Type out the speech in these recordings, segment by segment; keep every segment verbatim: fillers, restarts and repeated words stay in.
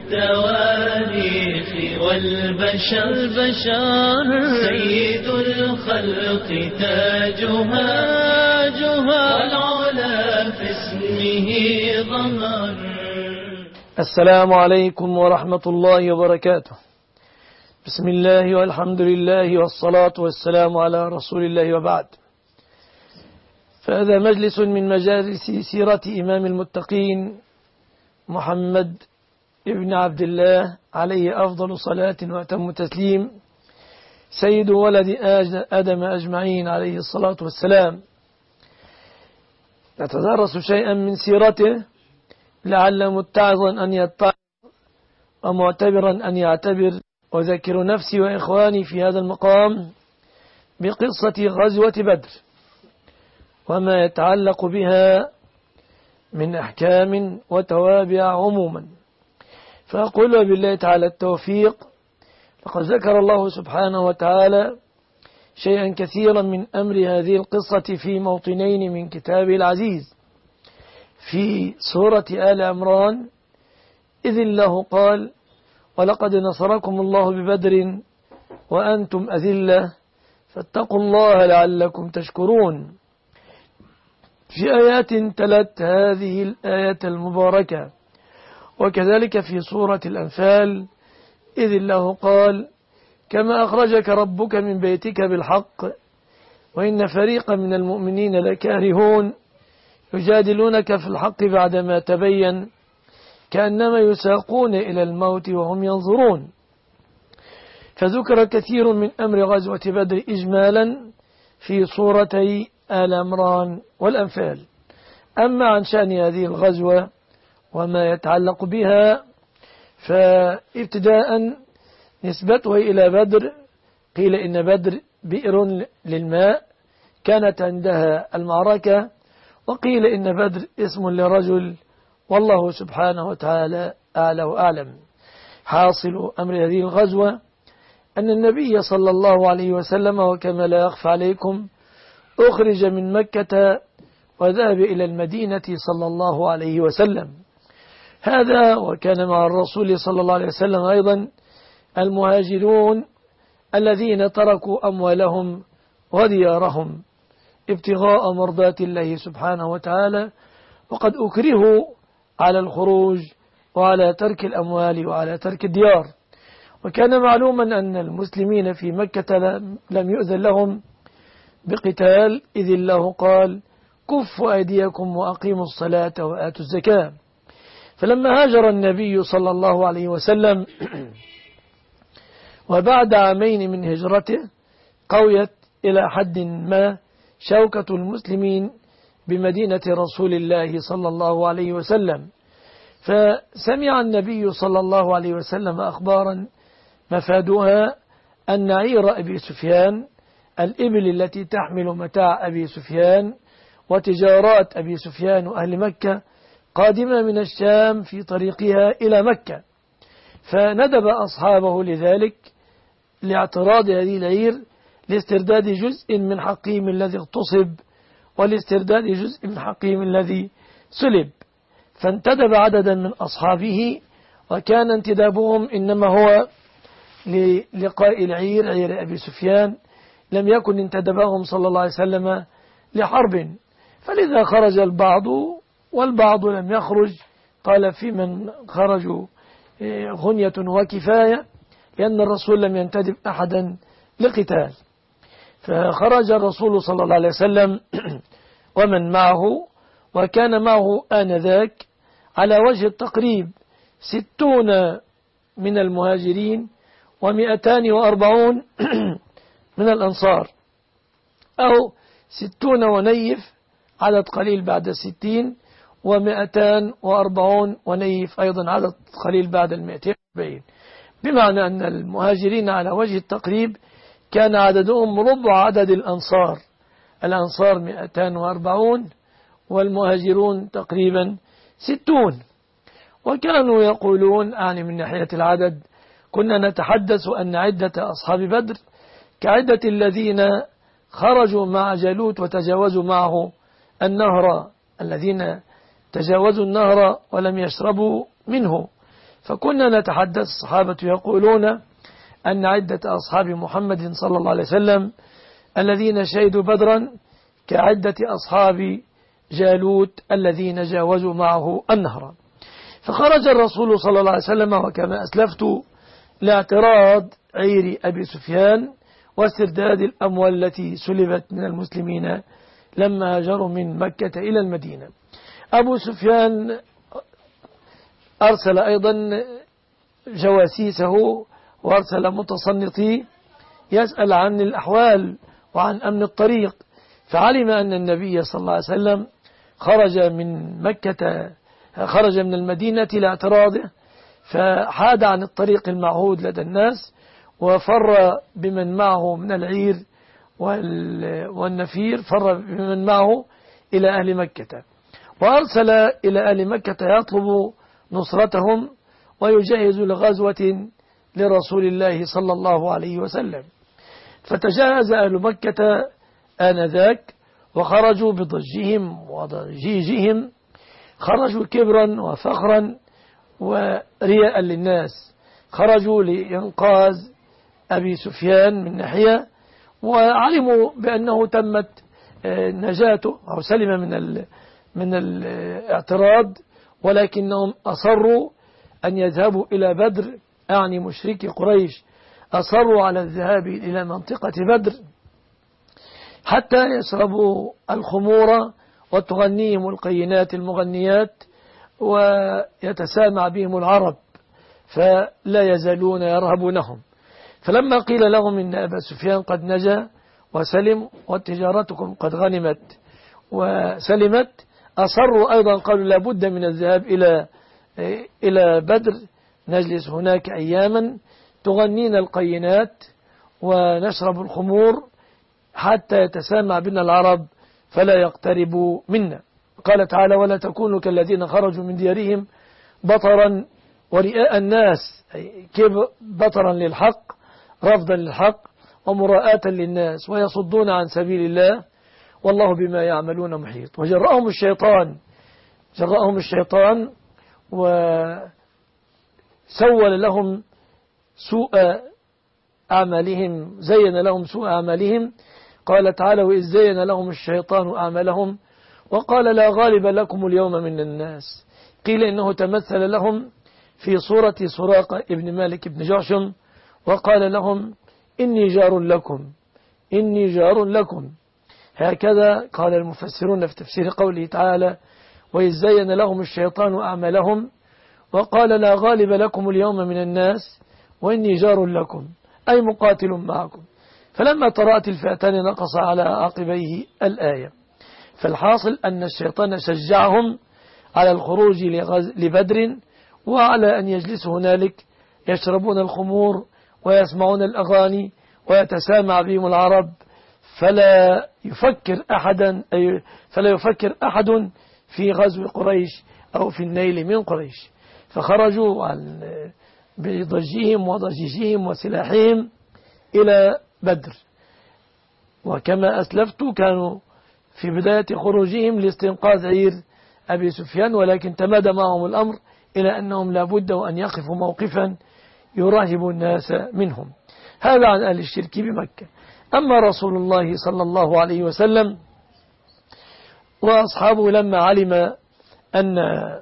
التواريخ والبشر البشر سيد الخلق تاجها والعلا في اسمه ظهر. السلام عليكم ورحمة الله وبركاته. بسم الله والحمد لله والصلاة والسلام على رسول الله وبعد. فهذا مجلس من مجالس سيرة إمام المتقين محمد ابن عبد الله عليه أفضل صلاة وأتم تسليم، سيد ولد آدم أجمعين عليه الصلاة والسلام. نتدرس شيئا من سيرته لعل متعظا أن يتعظ ومعتبرا أن يعتبر. وذكر نفسي وإخواني في هذا المقام بقصة غزوة بدر وما يتعلق بها من أحكام وتوابع عموما. فأقول بالله تعالى التوفيق. لقد ذكر الله سبحانه وتعالى شيئا كثيرا من أمر هذه القصة في موطنين من كتابه العزيز. في سورة آل عمران إذ الله قال: ولقد نصركم الله ببدر وأنتم أذلة فاتقوا الله لعلكم تشكرون. في آيات تلت هذه الآية المباركة. وكذلك في سورة الأنفال إذ الله قال: كما أخرجك ربك من بيتك بالحق وإن فريقا من المؤمنين لكارهون يجادلونك في الحق بعدما تبين كأنما يساقون إلى الموت وهم ينظرون. فذكر كثير من أمر غزوة بدر إجمالا في سورتي آل عمران والأنفال. أما عن شأن هذه الغزوة وما يتعلق بها فابتداء نسبته إلى بدر. قيل إن بدر بئر للماء كانت عندها المعركة، وقيل إن بدر اسم لرجل، والله سبحانه وتعالى أعلى وأعلم. حاصل أمر هذه الغزوة أن النبي صلى الله عليه وسلم وكما لا يخفى عليكم أخرج من مكة وذهب إلى المدينة صلى الله عليه وسلم. هذا وكان مع الرسول صلى الله عليه وسلم أيضا المهاجرون الذين تركوا أموالهم وديارهم ابتغاء مرضات الله سبحانه وتعالى، وقد أكرهوا على الخروج وعلى ترك الأموال وعلى ترك الديار. وكان معلوما أن المسلمين في مكة لم يؤذن لهم بقتال إذ الله قال: كفوا أيديكم وأقيموا الصلاة وآتوا الزكاة. فلما هاجر النبي صلى الله عليه وسلم وبعد عامين من هجرته قويت إلى حد ما شوكة المسلمين بمدينة رسول الله صلى الله عليه وسلم. فسمع النبي صلى الله عليه وسلم أخبارا مفادها أن عير أبي سفيان، الإبل التي تحمل متاع أبي سفيان وتجارات أبي سفيان وأهل مكة، قادمة من الشام في طريقها إلى مكة. فندب أصحابه لذلك لاعتراض هذه العير لاسترداد جزء من حقهم الذي اغتصب ولاسترداد جزء من حقهم الذي سلب. فانتدب عددا من أصحابه، وكان انتدابهم إنما هو للقاء العير عير أبي سفيان، لم يكن انتدبهم صلى الله عليه وسلم لحرب. فلذا خرج البعض والبعض لم يخرج. قال: في من خرجوا غنية وكفاية، لأن الرسول لم ينتدب أحدا لقتال. فخرج الرسول صلى الله عليه وسلم ومن معه، وكان معه آنذاك على وجه التقريب ستون من المهاجرين ومئتان وأربعون من الأنصار، أو ستون ونيف عدد قليل بعد الستين، ومئتان وأربعون ونيف أيضا عدد قليل بعد المئتين وأربعين. بمعنى أن المهاجرين على وجه التقريب كان عددهم ربع عدد الأنصار. الأنصار مئتان وأربعون والمهاجرون تقريبا ستون. وكانوا يقولون يعني من ناحية العدد كنا نتحدث أن عدة أصحاب بدر كعدة الذين خرجوا مع جالوت وتجاوزوا معه النهر، الذين تجاوزوا النهر ولم يشربوا منه. فكنا نتحدث الصحابة يقولون أن عدة أصحاب محمد صلى الله عليه وسلم الذين شهدوا بدرا كعدة أصحاب جالوت الذين جاوزوا معه النهر. فخرج الرسول صلى الله عليه وسلم وكما أسلفت لاعتراض عير أبي سفيان واسترداد الأموال التي سلبت من المسلمين لما هاجروا من مكة إلى المدينة. أبو سفيان أرسل أيضا جواسيسه وأرسل متصنطي يسأل عن الأحوال وعن أمن الطريق، فعلم أن النبي صلى الله عليه وسلم خرج من مكة خرج من المدينة لاعتراضه، فحاد عن الطريق المعهود لدى الناس وفر بمن معه من العير والنفير، فر بمن معه إلى أهل مكة، وأرسل إلى أهل مكة يطلب نصرتهم ويجهز لغزوة لرسول الله صلى الله عليه وسلم. فتجهز أهل مكة آنذاك وخرجوا بضجهم وضجيجهم، خرجوا كبرا وفخرا ورياء للناس، خرجوا لإنقاذ أبي سفيان من ناحية، وعلموا بأنه تمت نجاته أو سلم من من الاعتراض، ولكنهم أصروا أن يذهبوا إلى بدر، أعني مشركي قريش أصروا على الذهاب إلى منطقة بدر حتى يشربوا الخمور وتغنيهم القينات المغنيات ويتسامع بهم العرب، فلا يزالون يرهبونهم. فلما قيل لهم إن أبا سفيان قد نجا وسلم وتجارتكم قد غنمت وسلمت، أصروا أيضا، قالوا لابد من الذهاب إلى إلى بدر، نجلس هناك أياما تغنينا القينات ونشرب الخمور حتى يتسامع بنا العرب فلا يقتربوا منا. قال تعالى: ولا تكونوا كالذين خرجوا من ديارهم بطرا ورئاء الناس، كيف بطرا للحق، رفضا للحق ومراءة للناس، ويصدون عن سبيل الله والله بما يعملون محيط. وجرأهم الشيطان جرأهم الشيطان وسول لهم سوء أعمالهم، زين لهم سوء أعمالهم. قال تعالى: وإذ زين لهم الشيطان أعمالهم وقال لا غالب لكم اليوم من الناس. قيل إنه تمثل لهم في صورة سراقة ابن مالك بن جعشم وقال لهم: إني جار لكم إني جار لكم. هكذا قال المفسرون في تفسير قوله تعالى: وإذ زين لهم الشيطان أعمالهم وقال لا غالب لكم اليوم من الناس وإني جار لكم، أي مقاتل معكم. فلما ترأت الفئتان نقص على عقبيه الآية. فالحاصل أن الشيطان شجعهم على الخروج لبدر وعلى أن يجلسوا هنالك يشربون الخمور ويسمعون الأغاني ويتسامع بهم العرب، فلا يفكر أحدا أي فلا يفكر أحد في غزو قريش أو في النيل من قريش. فخرجوا بضجهم وضجيجهم وسلاحهم إلى بدر. وكما أسلفت كانوا في بداية خروجهم لاستنقاذ عير أبي سفيان، ولكن تمادى معهم الأمر إلى أنهم لابد وأن يقفوا موقفا يراهب الناس منهم. هذا عن أهل الشرك بمكة. أما رسول الله صلى الله عليه وسلم وأصحابه لما علم أن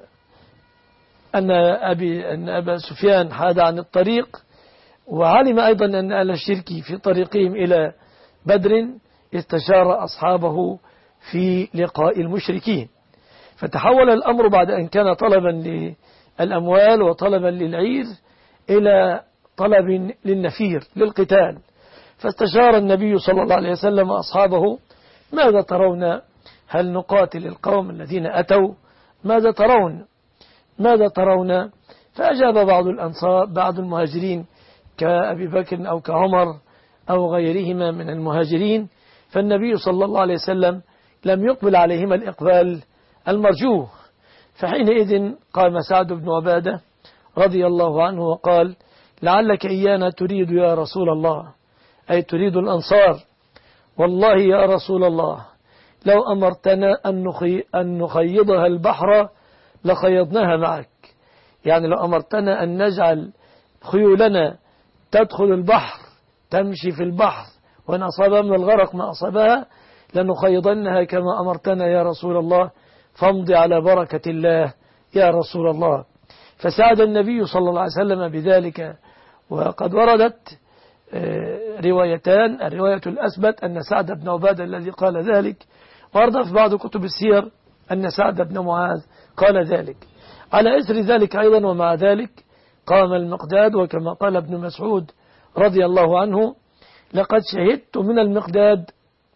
أن أبي أن أبا سفيان حاد عن الطريق، وعلم أيضا أن أهل الشرك في طريقهم إلى بدر، استشار أصحابه في لقاء المشركين. فتحول الأمر بعد أن كان طلبا للأموال وطلبا للعير إلى طلب للنفير للقتال. فاستشار النبي صلى الله عليه وسلم أصحابه: ماذا ترون؟ هل نقاتل القوم الذين أتوا؟ ماذا ترون؟ ماذا ترون؟ فأجاب بعض الأنصار بعض المهاجرين كأبي بكر أو كعمر أو غيرهما من المهاجرين، فالنبي صلى الله عليه وسلم لم يقبل عليهما الإقبال المرجوه. فحينئذ قام سعد بن عبادة رضي الله عنه وقال: لعلك إيانا تريد يا رسول الله، أي تريد الأنصار. والله يا رسول الله لو أمرتنا أن نخيضها البحر لخيضناها معك. يعني لو أمرتنا أن نجعل خيولنا تدخل البحر تمشي في البحر وإن أصابها من الغرق ما أصابها لنخيضنها كما أمرتنا يا رسول الله، فامضي على بركة الله يا رسول الله. فساعد النبي صلى الله عليه وسلم بذلك. وقد وردت روايتان، الرواية الأثبت أن سعد بن عبادة الذي قال ذلك، ورد في بعض كتب السير أن سعد بن معاذ قال ذلك. على إثر ذلك أيضا ومع ذلك قام المقداد، وكما قال ابن مسعود رضي الله عنه: لقد شهدت من المقداد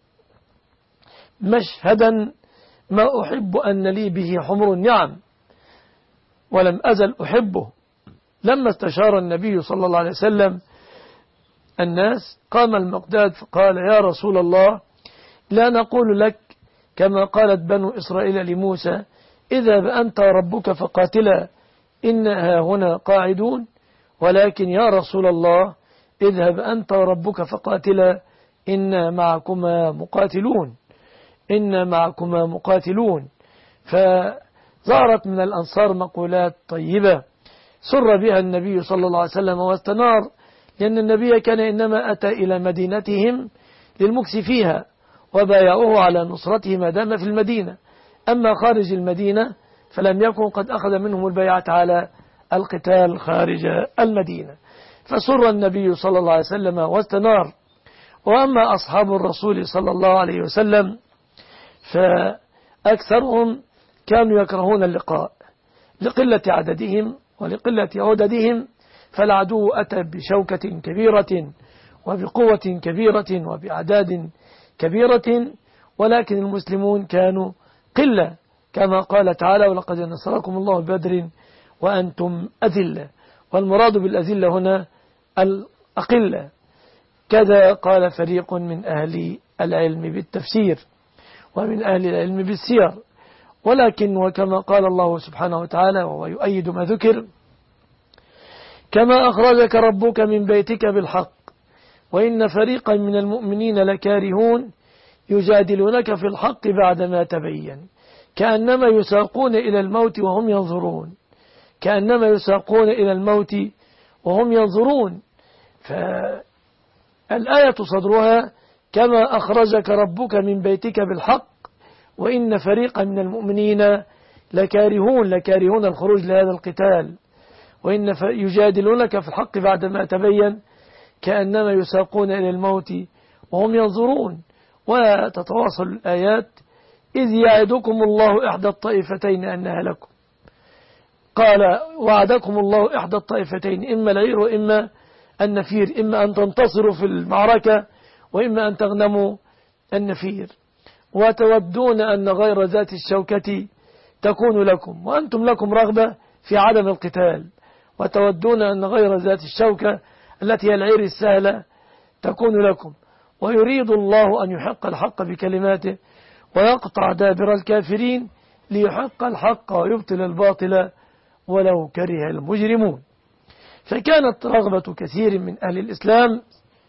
مشهدا ما أحب أن لي به حمر النعم ولم أزل أحبه. لما استشار النبي صلى الله عليه وسلم الناس قام المقداد فقال: يا رسول الله، لا نقول لك كما قالت بنو إسرائيل لموسى: اذهب أنت وربك فقاتلا إنها هنا قاعدون، ولكن يا رسول الله اذهب أنت وربك فقاتلا إنا معكما مقاتلون إنا معكما مقاتلون. فظهرت من الأنصار مقولات طيبة سر بها النبي صلى الله عليه وسلم واستنار، لأن النبي كان إنما أتى إلى مدينتهم للمكس فيها، وبايعوه على نصرته ما دام في المدينة. أما خارج المدينة فلم يكن قد أخذ منهم البيعة على القتال خارج المدينة. فسر النبي صلى الله عليه وسلم واستنار. وأما أصحاب الرسول صلى الله عليه وسلم فأكثرهم كانوا يكرهون اللقاء لقلة عددهم ولقلة عددهم، فالعدو أتى بشوكة كبيرة وبقوة كبيرة وبأعداد كبيرة، ولكن المسلمون كانوا قلة، كما قال تعالى: ولقد نصركم الله ببدر وأنتم أذلة. والمراد بالأذلة هنا الأقلة. كذا قال فريق من أهل العلم بالتفسير ومن أهل العلم بالسير. ولكن وكما قال الله سبحانه وتعالى وهو يؤيد ما ذكر: كما أخرجك ربك من بيتك بالحق وإن فريقا من المؤمنين لكارهون يجادلونك في الحق بعدما تبين كأنما يساقون إلى الموت وهم ينظرون كأنما يساقون إلى الموت وهم ينظرون. فالآية صدرها: كما أخرجك ربك من بيتك بالحق وإن فريقا من المؤمنين لكارهون لكارهون الخروج لهذا القتال، وإن يجادلونك في الحق بعدما تبين كأنما يساقون إلى الموت وهم ينظرون. وتتواصل الآيات: إذ يعدكم الله إحدى الطائفتين أنها لكم. قال: وعدكم الله إحدى الطائفتين، إما العير وإما النفير، إما أن تنتصروا في المعركة وإما أن تغنموا النفير، وتودون أن غير ذات الشوكة تكون لكم وأنتم لكم رغبة في عدم القتال، وتودون أن غير ذات الشوكة التي هي العير السهلة تكون لكم، ويريد الله أن يحق الحق بكلماته ويقطع دابر الكافرين ليحق الحق ويبطل الباطل ولو كره المجرمون. فكانت رغبة كثير من أهل الإسلام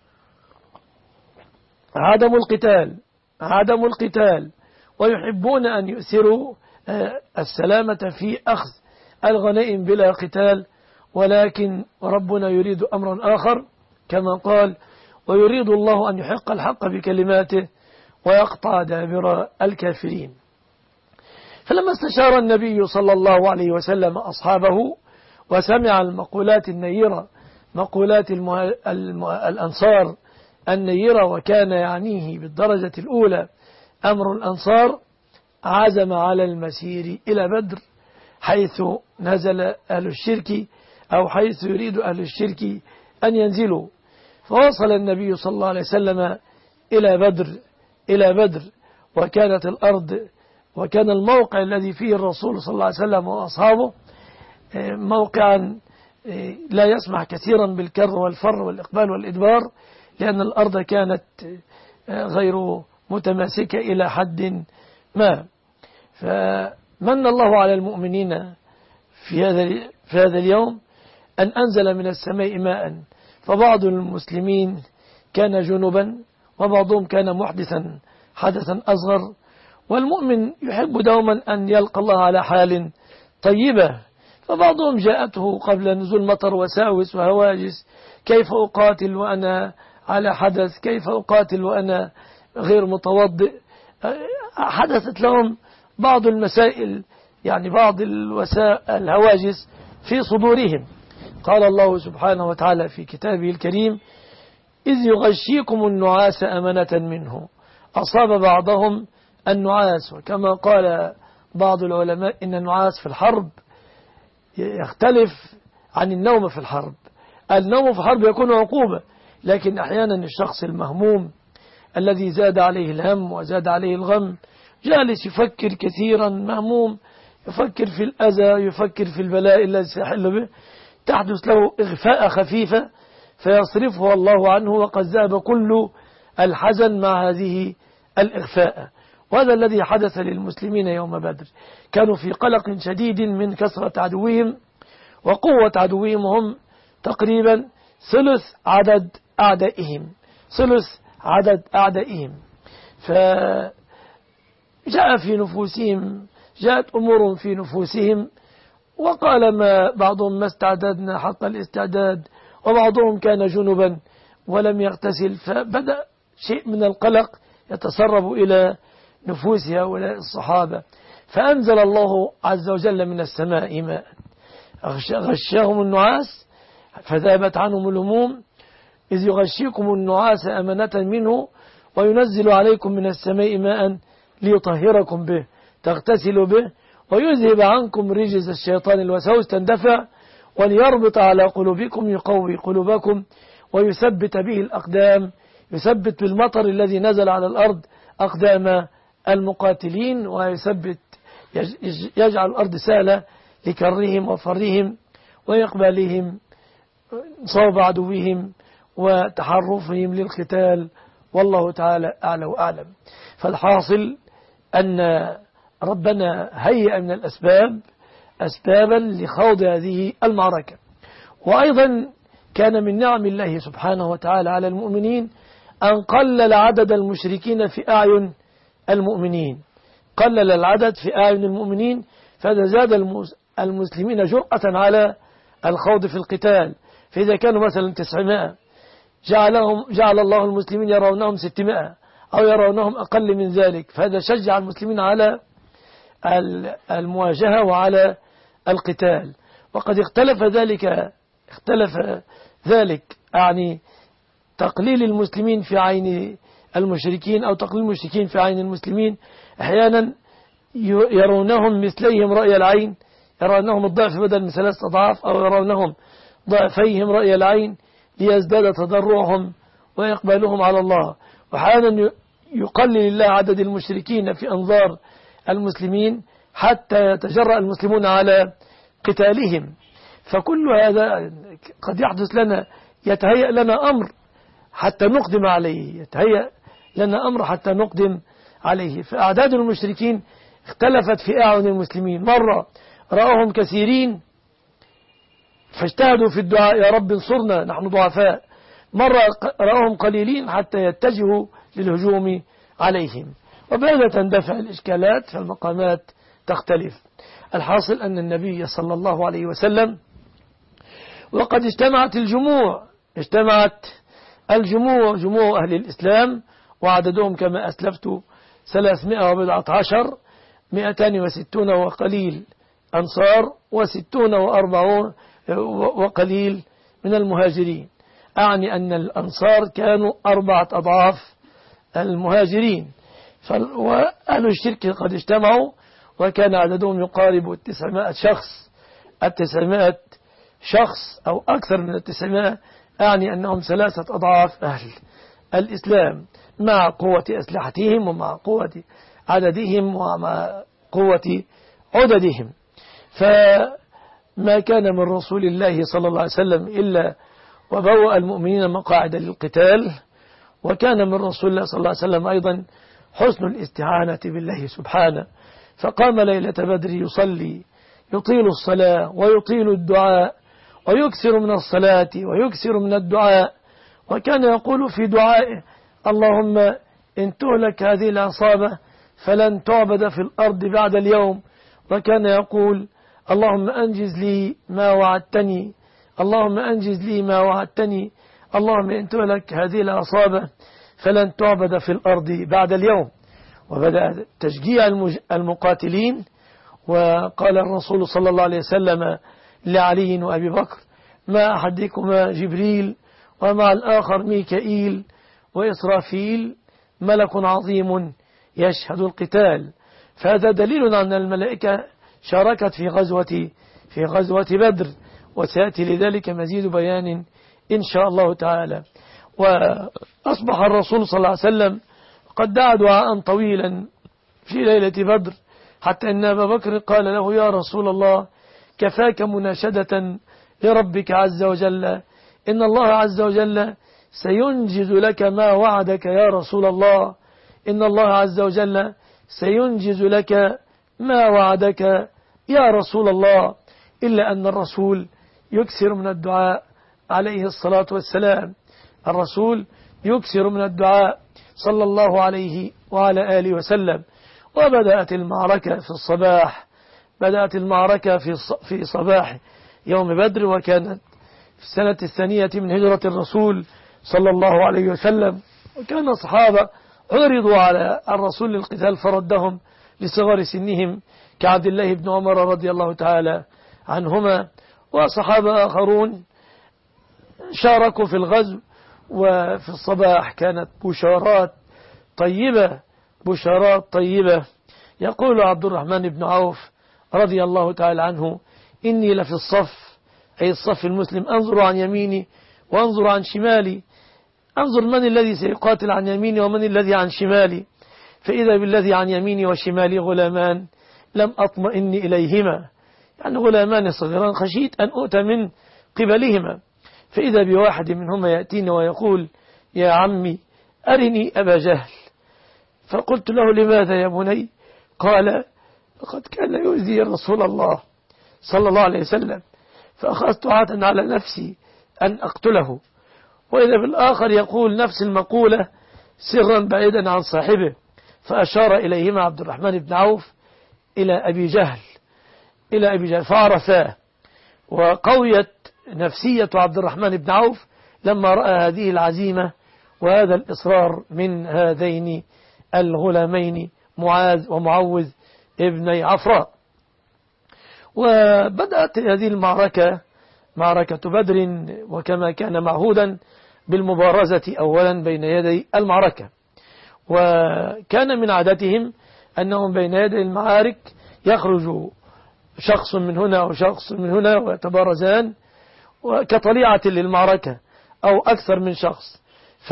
عدم القتال عدم القتال ويحبون أن يؤثروا السلامة في أخذ الغنائم بلا قتال، ولكن ربنا يريد أمرا آخر كما قال: ويريد الله أن يحق الحق بكلماته ويقطع دابر الكافرين. فلما استشار النبي صلى الله عليه وسلم أصحابه وسمع المقولات النيرة مقولات المه... المه... الأنصار النيرة، وكان يعنيه بالدرجة الأولى أمر الأنصار، عزم على المسير إلى بدر حيث نزل أهل الشرك أو حيث يريد أهل الشرك أن ينزلوا. فوصل النبي صلى الله عليه وسلم إلى بدر إلى بدر وكانت الأرض وكان الموقع الذي فيه الرسول صلى الله عليه وسلم وأصحابه موقعا لا يسمح كثيرا بالكر والفر والإقبال والإدبار، لأن الأرض كانت غير متماسكة إلى حد ما. فمن الله على المؤمنين في هذا في هذا اليوم أن أنزل من السماء ماء، فبعض المسلمين كان جنبا وبعضهم كان محدثا حدثا أصغر، والمؤمن يحب دوما أن يلقى الله على حال طيبة. فبعضهم جاءته قبل نزول مطر وساوس وهواجس: كيف أقاتل وأنا على حدث؟ كيف أقاتل وأنا غير متوضئ؟ حدثت لهم بعض المسائل، يعني بعض الوسائل الهواجس في صدورهم. قال الله سبحانه وتعالى في كتابه الكريم: إذ يغشيكم النعاس أمنة منه أصاب بعضهم النعاس. وكما قال بعض العلماء إن النعاس في الحرب يختلف عن النوم في الحرب. النوم في الحرب يكون عقوبة، لكن أحيانا الشخص المهموم الذي زاد عليه الهم وزاد عليه الغم جالس يفكر كثيرا، مهموم، يفكر في الأذى، يفكر في البلاء الذي سيحل به، تحدث له إغفاء خفيفة فيصرفه الله عنه، وقد ذهب كل الحزن مع هذه الإغفاء. وهذا الذي حدث للمسلمين يوم بدر. كانوا في قلق شديد من كثرة عدوهم وقوة عدوهم، هم تقريبا ثلث عدد أعدائهم ثلث عدد أعدائهم فجاء في نفوسهم جاءت أمور في نفوسهم، وقال ما بعضهم: ما استعددنا حق الاستعداد. وبعضهم كان جنبا ولم يغتسل، فبدأ شيء من القلق يتسرب إلى نفوس هؤلاء الصحابة. فأنزل الله عز وجل من السماء ماء غشاهم النعاس فذهبت عنهم الهموم. إذ يغشيكم النعاس أمنة منه وينزل عليكم من السماء ماء ليطهركم به تغتسلوا به ويذهب عنكم رجز الشيطان الوسوس تندفع وليربط على قلوبكم يقوي قلوبكم ويثبت به الأقدام، يثبت بالمطر الذي نزل على الأرض أقدام المقاتلين، ويثبت يجعل الأرض سهلة لكرهم وفرهم وإقبالهم صوب عدوهم وتحرفهم للقتال. والله تعالى أعلى وأعلم. فالحاصل أن ربنا هيئ من الأسباب أسبابا لخوض هذه المعركة. وأيضا كان من نعم الله سبحانه وتعالى على المؤمنين أن قلل عدد المشركين في أعين المؤمنين، قلل العدد في أعين المؤمنين، فهذا زاد المسلمين جرأة على الخوض في القتال. فإذا كانوا مثلا تسعمائة جعلهم جعل الله المسلمين يرونهم ستمائة أو يرونهم أقل من ذلك، فهذا شجع المسلمين على المواجهة وعلى القتال. وقد اختلف ذلك اختلف ذلك يعني تقليل المسلمين في عين المشركين أو تقليل المشركين في عين المسلمين. أحيانا يرونهم مثليهم رأي العين، يرونهم الضعف بدل من ثلاثة أضعاف، أو يرونهم ضعفيهم رأي العين ليزداد تضرعهم ويقبلهم على الله. وأحيانا يقلل الله عدد المشركين في أنظار المسلمين حتى يتجرأ المسلمون على قتالهم. فكل هذا قد يحدث لنا، يتهيأ لنا أمر حتى نقدم عليه، يتهيأ لنا أمر حتى نقدم عليه. فأعداد المشركين اختلفت في أعين المسلمين، مرة رأوهم كثيرين فاجتهدوا في الدعاء: يا رب انصرنا نحن ضعفاء. مرة رأوهم قليلين حتى يتجهوا للهجوم عليهم. وبهذا تندفع الإشكالات، فالمقامات تختلف. الحاصل أن النبي صلى الله عليه وسلم وقد اجتمعت الجموع اجتمعت الجموع جموع أهل الإسلام، وعددهم كما أسلفت ثلاثمائة وبضعة عشر، مئتان وستون وقليل أنصار وستون وأربعون وقليل من المهاجرين. أعني أن الأنصار كانوا أربعة أضعاف المهاجرين. وأهل الشرك قد اجتمعوا وكان عددهم يقارب التسعمائة شخص التسعمائة شخص أو أكثر من التسعمائة، أعني أنهم ثلاثة أضعاف أهل الإسلام، مع قوة أسلحتهم ومع قوة عددهم ومع قوة عددهم. فما كان من رسول الله صلى الله عليه وسلم إلا وبوأ المؤمنين مقاعد للقتال. وكان من رسول الله صلى الله عليه وسلم أيضا حسن الاستعانة بالله سبحانه، فقام ليلة بدر يصلي، يطيل الصلاة ويطيل الدعاء ويكثر من الصلاة ويكثر من الدعاء. وكان يقول في دعائه: اللهم إن تهلك هذه العصابة فلن تعبد في الأرض بعد اليوم. وكان يقول: اللهم أنجز لي ما وعدتني، اللهم أنجز لي ما وعدتني، اللهم إن تهلك هذه العصابة فلن تعبد في الأرض بعد اليوم. وبدأ تشجيع المقاتلين، وقال الرسول صلى الله عليه وسلم لعلي وأبي بكر: ما أحدكما جبريل ومع الآخر ميكائيل وإسرافيل ملك عظيم يشهد القتال. فهذا دليل أن الملائكة شاركت في غزوة في غزوة بدر، وسيأتي لذلك مزيد بيان إن شاء الله تعالى. وأصبح الرسول صلى الله عليه وسلم قد دعا دعاء طويلا في ليلة بدر، حتى أن أبا بكر قال له: يا رسول الله، كفاك مناشدة لربك عز وجل، إن الله عز وجل سينجز لك ما وعدك يا رسول الله، إن الله عز وجل سينجز لك ما وعدك يا رسول الله. إلا أن الرسول يكثر من الدعاء عليه الصلاة والسلام، الرسول يكثر من الدعاء صلى الله عليه وعلى آله وسلم. وبدأت المعركة في الصباح، بدأت المعركة في في صباح يوم بدر، وكانت في السنة الثانية من هجرة الرسول صلى الله عليه وسلم. وكان الصحابة عرضوا على الرسول للقتال فردهم لصغر سنهم، كعبد الله بن عمر رضي الله تعالى عنهما، وصحابة آخرون شاركوا في الغزو. وفي الصباح كانت بشارات طيبة، بشارات طيبة. يقول عبد الرحمن بن عوف رضي الله تعالى عنه: إني لفي الصف، أي الصف المسلم، أنظر عن يميني وأنظر عن شمالي، أنظر من الذي سيقاتل عن يميني ومن الذي عن شمالي، فإذا بالذي عن يميني وشمالي غلامان لم أطمئن إليهما، يعني غلامان صغيران خشيت أن أؤتى من قبلهما. فإذا بواحد منهما يأتيني ويقول: يا عمي أرني أبا جهل. فقلت له: لماذا يا بني؟ قال: لقد كان يؤذي رسول الله صلى الله عليه وسلم، فأخذت عهدا على نفسي أن أقتله. وإذا بالآخر يقول نفس المقولة سرا بعيدا عن صاحبه، فأشار إليهما عبد الرحمن بن عوف إلى أبي جهل، إلى أبي جهل فعرفاه. وقويت نفسية عبد الرحمن بن عوف لما رأى هذه العزيمة وهذا الإصرار من هذين الغلامين معاذ ومعوذ ابني عفراء. وبدأت هذه المعركة، معركة بدر، وكما كان معهودا بالمبارزة أولا بين يدي المعركة. وكان من عادتهم أنهم بين يدي المعارك يخرج شخص من هنا وشخص من هنا ويتبارزان كطليعة للمعركة أو أكثر من شخص.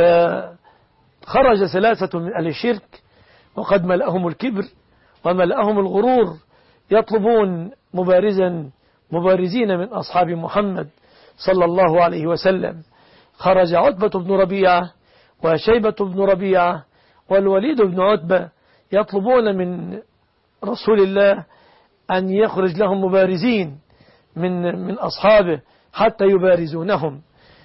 فخرج ثلاثة من أهل الشرك وقد ملأهم الكبر وملأهم الغرور، يطلبون مبارزا مبارزين من أصحاب محمد صلى الله عليه وسلم. خرج عتبة بن ربيعة وشيبة بن ربيعة والوليد بن عتبة يطلبون من رسول الله أن يخرج لهم مبارزين من من أصحابه حتى يبارزونهم.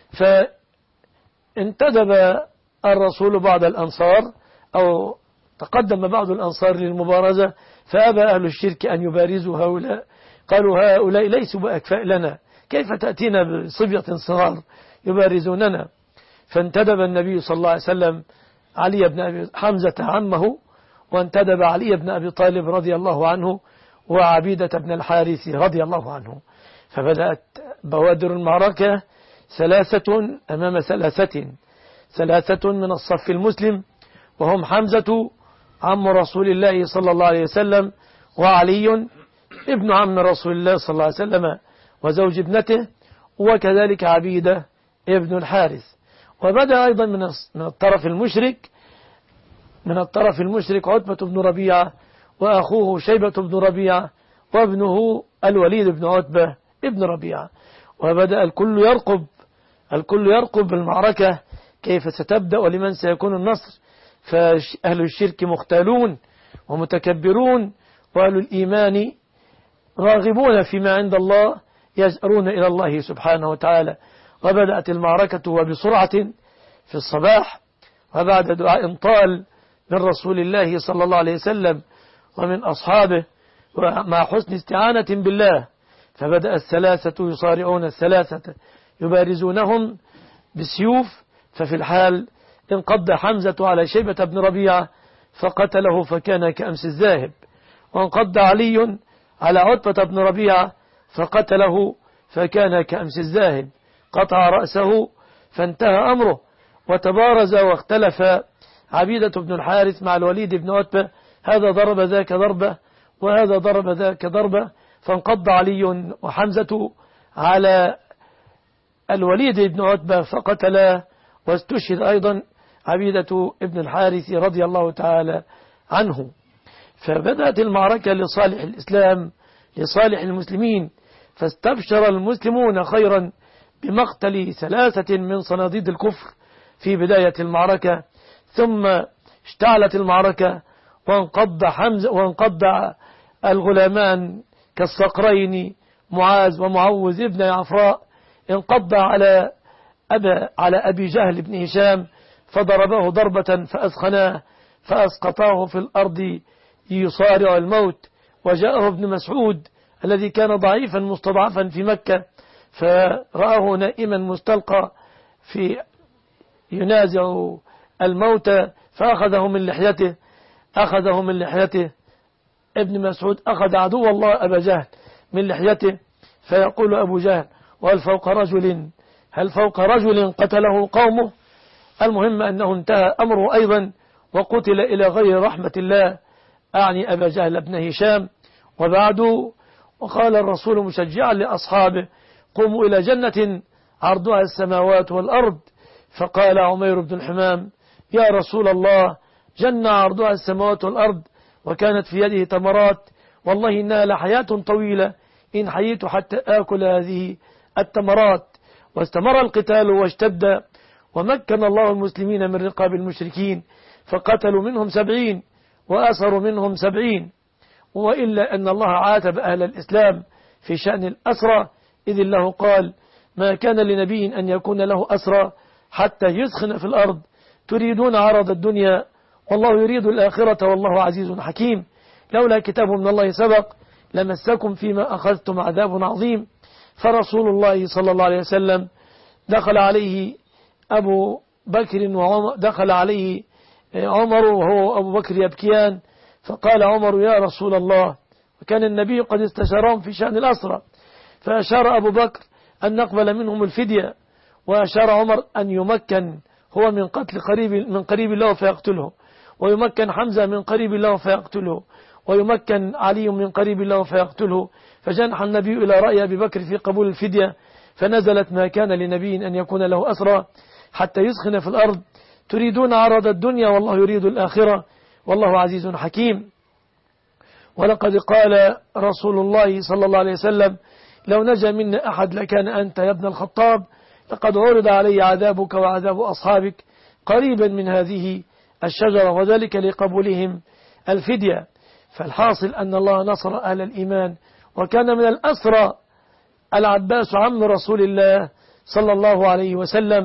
فانتدب الرسول بعض الأنصار أو تقدم بعض الأنصار للمبارزة، فأبى أهل الشرك أن يبارزوا هؤلاء، قالوا: هؤلاء ليسوا بأكفاء لنا، كيف تأتينا بصبية صغار يبارزوننا؟ فانتدب النبي صلى الله عليه وسلم علي بن أبي حمزة عمه، وانتدب علي بن أبي طالب رضي الله عنه وعبيدة بن الحارث رضي الله عنه. فبدأت بوادر المعركة ثلاثة أمام ثلاثة، ثلاثة من الصف المسلم، وهم حمزة عم رسول الله صلى الله عليه وسلم، وعلي ابن عم رسول الله صلى الله عليه وسلم وزوج ابنته، وكذلك عبيدة ابن الحارث. وبدأ أيضا من الطرف المشرك من الطرف المشرك عتبة بن ربيعة وأخوه شيبة بن ربيعة وابنه الوليد بن عتبة ابن ربيعة. وبدأ الكل يرقب الكل يرقب المعركة كيف ستبدأ ولمن سيكون النصر. فأهل الشرك مختالون ومتكبرون، وأهل الإيمان راغبون فيما عند الله، يجأرون إلى الله سبحانه وتعالى. وبدأت المعركة وبسرعة في الصباح، وبعد دعاء طال من رسول الله صلى الله عليه وسلم ومن أصحابه، ومع حسن استعانة بالله فبدأ الثلاثة يصارعون الثلاثة يبارزونهم بالسيوف، ففي الحال انقض حمزة على شيبة بن ربيعة فقتله فكان كأمس الذاهب، وانقض علي على عتبة بن ربيعة فقتله فكان كأمس الذاهب، قطع رأسه فانتهى أمره. وتبارز واختلف عبيدة بن الحارث مع الوليد بن عتبة، هذا ضرب ذاك ضربة وهذا ضرب ذاك ضربة، فانقض علي وحمزة على الوليد بن عتبة فقتله، واستشهد أيضا عبيدة بن الحارث رضي الله تعالى عنه. فبدأت المعركة لصالح الإسلام لصالح المسلمين، فاستبشر المسلمون خيرا بمقتل ثلاثة من صناديد الكفر في بداية المعركة، ثم اشتعلت المعركة وانقض حمزة وانقض الغلامان كالصقرين معاذ ومعوذ ابن عفراء، انقض على أبا على أبي جهل بن هشام فضربه ضربة فأسخناه فأسقطاه في الأرض يصارع الموت. وجاءه ابن مسعود الذي كان ضعيفا مستضعفا في مكة، فرآه نائما مستلقى في ينازع الموت فأخذه من لحيته أخذه من لحيته ابن مسعود أخذ عدو الله أبا جهل من لحيته، فيقول أبو جهل: وهل فوق رجل هل فوق رجل قتله قومه؟ المهم أنه انتهى أمره أيضا وقتل إلى غير رحمة الله، أعني أبا جهل بن هشام. وبعد وقال الرسول مشجعا لأصحابه: قوموا إلى جنة عرضها السماوات والأرض. فقال عمير بن الحمام: يا رسول الله، جنة عرضها السماوات والأرض وكانت في يده تمرات، والله إنها لحياة طويلة إن حييت حتى آكل هذه التمرات. واستمر القتال واشتد، ومكن الله المسلمين من رقاب المشركين، فقتلوا منهم سبعين وأسروا منهم سبعين. وإلا أن الله عاتب أهل الإسلام في شأن الأسرى، إذ الله قال: ما كان لنبي أن يكون له أسرى حتى يسخن في الأرض تريدون عرض الدنيا والله يريد الآخرة والله عزيز حكيم. لولا كتاب من الله سبق لمسكم فيما أخذتم عذاب عظيم. فرسول الله صلى الله عليه وسلم دخل عليه أبو بكر وعمر دخل عليه عمر وهو أبو بكر يبكيان، فقال عمر: يا رسول الله. وكان النبي قد استشارهم في شأن الأسرى، فأشار أبو بكر أن نقبل منهم الفدية، وأشار عمر أن يمكن هو من قتل قريب من قريب الله فيقتله، ويمكن حمزة من قريب الله فيقتله، ويمكن علي من قريب الله فيقتله. فجنح النبي إلى رأي أبي بكر في قبول الفدية، فنزلت: ما كان لنبي أن يكون له أسرى حتى يسخن في الأرض تريدون عرض الدنيا والله يريد الآخرة والله عزيز حكيم. ولقد قال رسول الله صلى الله عليه وسلم: لو نجا منا أحد لكان أنت يا ابن الخطاب، لقد عرض علي عذابك وعذاب أصحابك قريبا من هذه الشجرة، وذلك لقبولهم الفدية. فالحاصل أن الله نصر أهل الإيمان، وكان من الأسرى العباس عم رسول الله صلى الله عليه وسلم،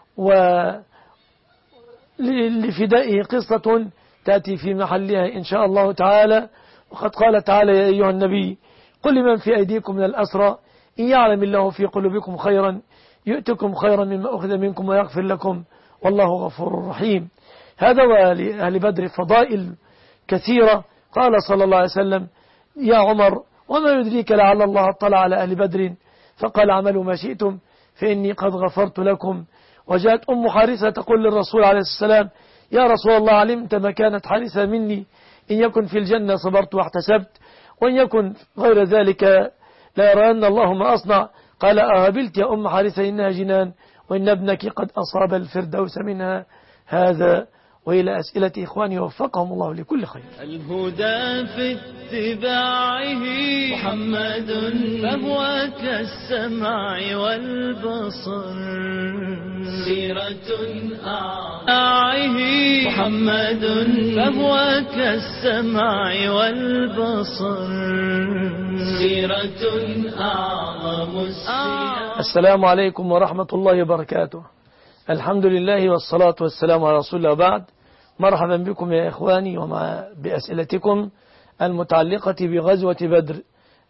ولفدائه قصة تأتي في محلها إن شاء الله تعالى. وقد قال تعالى: يا أيها النبي قل لمن في أيديكم من الأسرى إن يعلم الله في قلوبكم خيرا يؤتكم خيرا مما أخذ منكم ويغفر لكم والله غفور رحيم. هذا ولأهل بدر فضائل كثيرة. قال صلى الله عليه وسلم: يا عمر وما يدريك لعل الله اطلع على أهل بدر فقال: اعملوا ما شئتم فإني قد غفرت لكم. وجاءت أم حارثة تقول للرسول عليه السلام: يا رسول الله علمت مكانة حارثة مني، إن يكن في الجنة صبرت واحتسبت، وإن يكن غير ذلك لا يرين الله ما أصنع. قال: أهبلت يا أم حارثة إنها جنان وإن ابنك قد أصاب الفردوس منها. هذا وإلى أسئلة إخواني وفقهم الله لكل خير. الهدى في اتباعه محمد فهو كالسمع والبصر، سيرة أعاه محمد فهو كالسمع والبصر، سيرة أعظم السيرة. السلام عليكم ورحمة الله وبركاته. الحمد لله والصلاة والسلام على رسول الله. بعد، مرحبا بكم يا إخواني ومع بأسئلتكم المتعلقة بغزوة بدر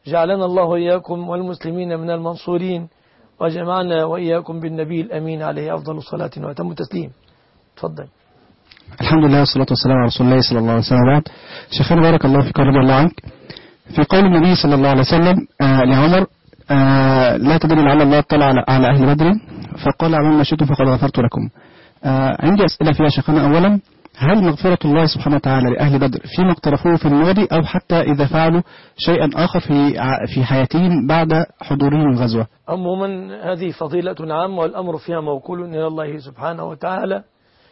جعلنا الله وإياكم والمسلمين من المنصورين، وجمعنا وإياكم بالنبي الأمين عليه أفضل الصلاة وأتم التسليم. تفضل. الحمد لله والصلاة والسلام على رسول الله صلى الله عليه وسلم. بعد شيخنا بارك الله فيك رضي الله عنك، في قول النبي صلى الله عليه وسلم آه لعمر آه لا تدري لعل الله اطلع على, على أهل بدر فقال اعملوا ما شئتم فقد غفرت لكم. آه عندي أسئلة فيها شيخنا. أولا، هل مغفرة الله سبحانه وتعالى لأهل بدر فيما اقترفوه في الماضي أو حتى إذا فعلوا شيئا آخر في في حياتهم بعد حضورهم الغزوة؟ عموما هذه فضيلة عامة والأمر فيها موكول إلى الله سبحانه وتعالى.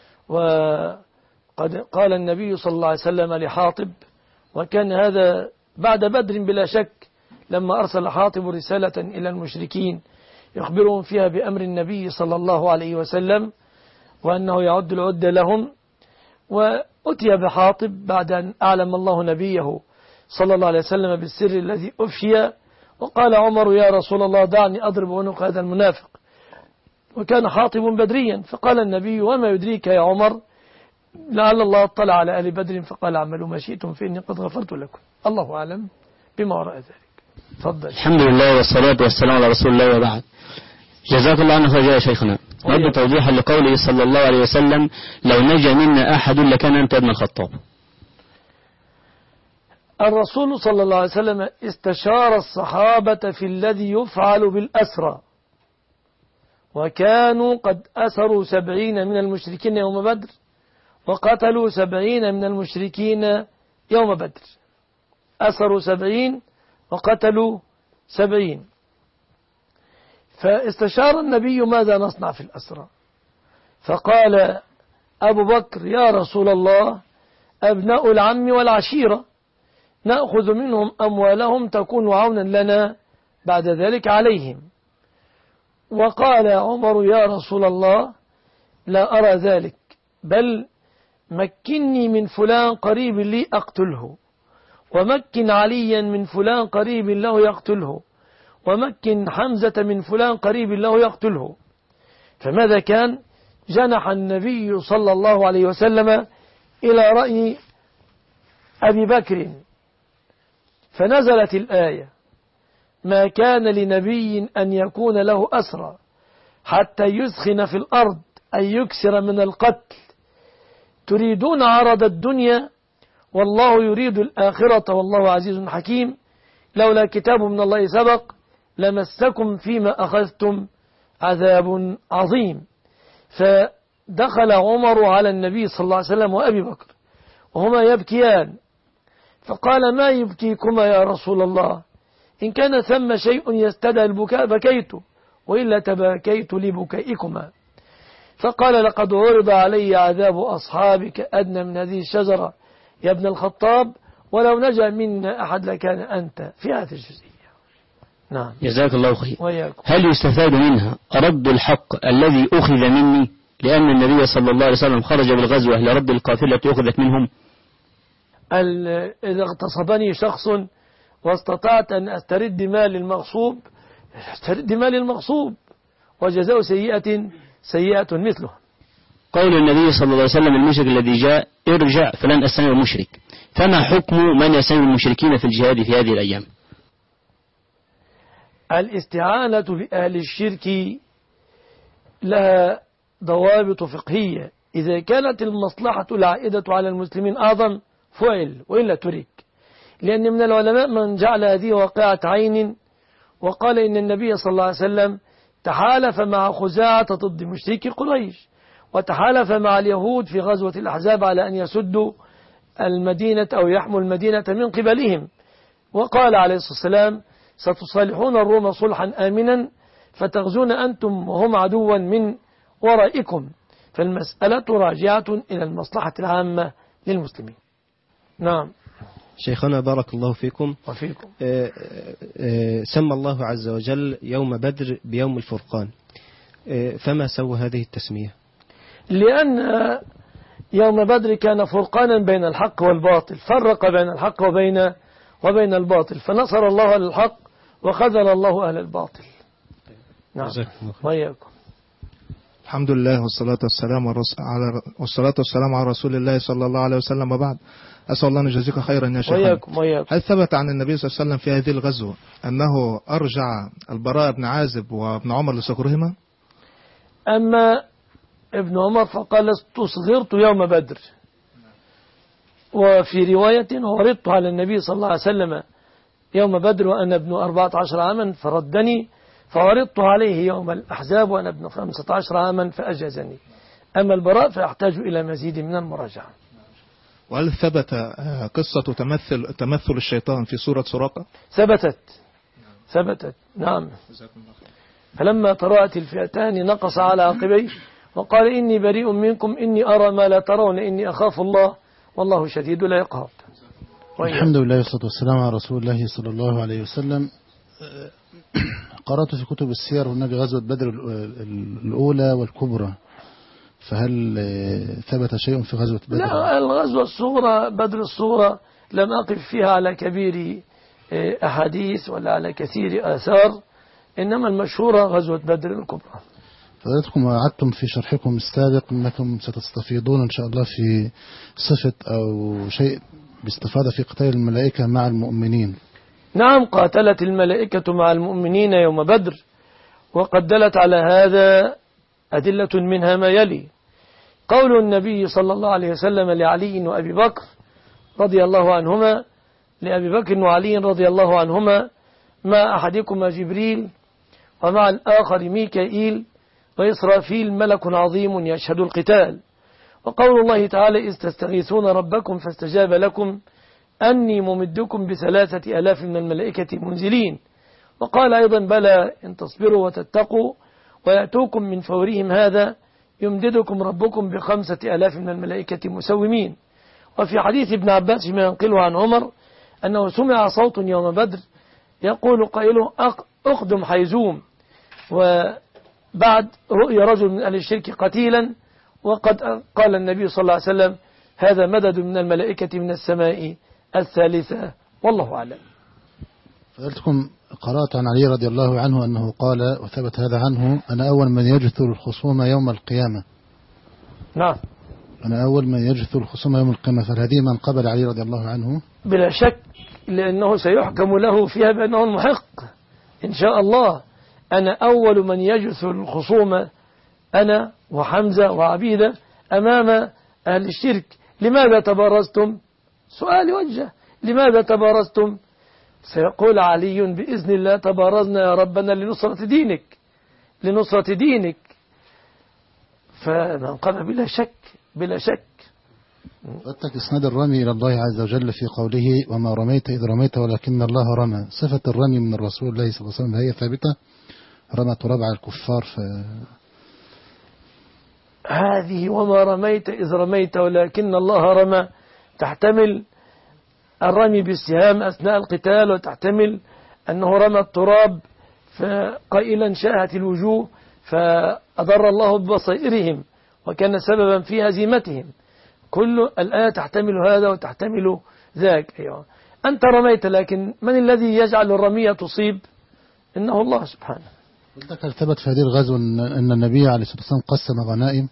وقد قال النبي صلى الله عليه وسلم لحاطب، وكان هذا بعد بدر بلا شك، لما أرسل حاطب رسالة إلى المشركين يخبرهم فيها بأمر النبي صلى الله عليه وسلم وأنه يعد العدة لهم. وأتي بحاطب بعد أن أعلم الله نبيه صلى الله عليه وسلم بالسر الذي أفشي، وقال عمر يا رسول الله دعني أضرب عنق هذا المنافق، وكان حاطب بدريا. فقال النبي وما يدريك يا عمر لعل الله اطلع على أهل بدر فقال اعملوا ما شئتم فإني قد غفرت لكم. الله أعلم بما وراء ذلك. تفضل. الحمد لله والصلاة والسلام على رسول الله وبعد. جزاك الله عنه خير يا شيخنا. نود توضيحا لقوله صلى الله عليه وسلم لو نجا منا أحد لكان أنت ابن الخطاب. الرسول صلى الله عليه وسلم استشار الصحابة في الذي يفعل بالأسرى، وكانوا قد أسروا سبعين من المشركين يوم بدر وقتلوا سبعين من المشركين يوم بدر. أسروا سبعين وقتلوا سبعين. فاستشار النبي ماذا نصنع في الأسرى، فقال أبو بكر يا رسول الله أبناء العم والعشيرة نأخذ منهم أموالهم تكون عونا لنا بعد ذلك عليهم. وقال عمر يا رسول الله لا أرى ذلك، بل مكني من فلان قريب لي أقتله، ومكن عليا من فلان قريب له يقتله، ومكن حمزة من فلان قريب له يقتله. فماذا كان؟ جنح النبي صلى الله عليه وسلم إلى رأي أبي بكر، فنزلت الآية ما كان لنبي أن يكون له أسرى حتى يسخن في الأرض أن يكسر من القتل تريدون عرض الدنيا والله يريد الآخرة والله عزيز حكيم لولا كتاب من الله سبق لمسكم فيما أخذتم عذاب عظيم. فدخل عمر على النبي صلى الله عليه وسلم وأبي بكر وهما يبكيان، فقال ما يبكيكما يا رسول الله؟ إن كان ثم شيء يستدعي البكاء بكيت، وإلا تباكيت لبكائكما. فقال لقد عرض علي عذاب أصحابك أدنى من هذه الشجرة يا ابن الخطاب، ولو نجا منا أحد لكان أنت في هذه الجزئية. نعم. جزاك الله خير. وياكم. هل يستفاد منها رد الحق الذي أخذ مني، لأن النبي صلى الله عليه وسلم خرج بالغزوة لرد القافلة أخذت منهم؟ إذا اغتصبني شخص واستطعت أن أسترد مال المغصوب استرد مال المغصوب، وجزاء سيئة سيئة مثله. قول النبي صلى الله عليه وسلم المشرك الذي جاء ارجع فلن أستمع المشرك، فما حكم من يستمع المشركين في الجهاد في هذه الأيام؟ الاستعانة بأهل الشرك لها ضوابط فقهية، إذا كانت المصلحة العائدة على المسلمين أعظم فعل وإلا ترك. لأن من العلماء من جعل هذه واقعة عين وقال إن النبي صلى الله عليه وسلم تحالف مع خزاعة ضد مشركي قريش، وتحالف مع اليهود في غزوة الأحزاب على أن يسدوا المدينة أو يحموا المدينة من قبلهم، وقال عليه الصلاة والسلام ستصالحون الروم صلحا آمنا فتغزون أنتم وهم عدوا من ورائكم. فالمسألة راجعة إلى المصلحة العامة للمسلمين. نعم. شيخنا بارك الله فيكم وفيكم. آه آه سمى الله عز وجل يوم بدر بيوم الفرقان، آه فما سوى هذه التسمية؟ لأن يوم بدر كان فرقانا بين الحق والباطل، فرق بين الحق وبين وبين الباطل، فنصر الله على الحق وخذل الله أهل الباطل. نعم. وإياكم. الحمد لله والصلاة والسلام على والصلاة والسلام على رسول الله صلى الله عليه وسلم، وبعد. أسأل الله أن يجزيك خيرا يا شيخ. وياكم وياكم. هل ثبت عن النبي صلى الله عليه وسلم في هذه الغزوة أنه أرجع البراء بن عازب وابن عمر لصغرهما؟ أما ابن عمر فقال استصغرت يوم بدر، وفي رواية وردت على النبي صلى الله عليه وسلم يوم بدر وأنا ابن أربعة عشر عاما فردني، فوردت عليه يوم الأحزاب وأنا ابن خمسة عشر عاما فأجازني. أما البراء فيحتاج إلى مزيد من المراجعة. وهل ثبت قصة تمثل تمثل الشيطان في سورة سراقة؟ ثبتت ثبتت نعم. فلما تراءت الفئتان نقص على عقبيه وقال إني بريء منكم إني أرى ما لا ترون إني أخاف الله والله شديد العقاب. الحمد لله والصلاة والسلام على رسول الله صلى الله عليه وسلم. قرأت في كتب السير هناك غزوة بدر الأولى والكبرى، فهل ثبت شيء في غزوة بدر؟ لا، الغزوة الصغرى بدر الصغرى لم أقف فيها على كبير أحاديث ولا على كثير آثار، إنما المشهورة غزوة بدر الكبرى. فضلتكم وعدتم في شرحكم السابق أنكم ستستفيضون إن شاء الله في صفة أو شيء باستفادة في قتال الملائكة مع المؤمنين. نعم، قاتلت الملائكة مع المؤمنين يوم بدر، وقد دلت على هذا أدلة منها ما يلي: قول النبي صلى الله عليه وسلم لعلي وأبي بكر رضي الله عنهما لأبي بكر وعلي رضي الله عنهما: مع أحدكما جبريل ومع الآخر ميكائيل وإسرافيل ملك عظيم يشهد القتال. وقول الله تعالى: إذ تستغيثون ربكم فاستجاب لكم أني ممدكم بثلاثة ألاف من الملائكة منزلين. وقال أيضا: بلى إن تصبروا وتتقوا ويأتوكم من فورهم هذا يمددكم ربكم بخمسة ألاف من الملائكة مسومين. وفي حديث ابن عباس ما ينقله عن عمر أنه سمع صوت يوم بدر يقول قائله: أقدم حيزوم. وبعد رؤيا رجل من أهل الشرك قتيلا، وقد قال النبي صلى الله عليه وسلم: هذا مدد من الملائكة من السماء الثالثة، والله أعلم. فقلتكم قرأت عن علي رضي الله عنه أنه قال، وثبت هذا عنه: أنا أول من يجثر الخصوم يوم القيامة. نعم، أنا أول من يجثر الخصوم يوم القيامة. فهذه من قبل علي رضي الله عنه بلا شك، لأنه سيحكم له فيها بأنه المحق إن شاء الله. أنا أول من يجثر الخصوم، أنا وحمزة وعبيدة أمام أهل الشرك. لماذا تبارزتم؟ سؤال وجه: لماذا تبارزتم؟ سيقول علي: بإذن الله تبارزنا يا ربنا لنصرة دينك لنصرة دينك. فمن قال بلا شك بلا شك. فأتك إسناد الرمي إلى الله عز وجل في قوله: وما رميت إذ رميت ولكن الله رمى. صفة الرمي من الرسول الله صلى الله عليه وسلم هي ثابتة؟ رمى تراب على الكفار. ف... هذه وما رميت إذ رميت ولكن الله رمى تحتمل الرمي بالسهام أثناء القتال، وتحتمل أنه رمى التراب فقائلا شاهت الوجوه فأضر الله ببصائرهم وكان سببا في هزيمتهم. كل الآية تحتمل هذا وتحتمل ذاك. أيوة. أنت رميت، لكن من الذي يجعل الرمية تصيب؟ إنه الله سبحانه. هل ثبت في هذه الغزوة أن النبي عليه الصلاة والسلام قسم غنائم؟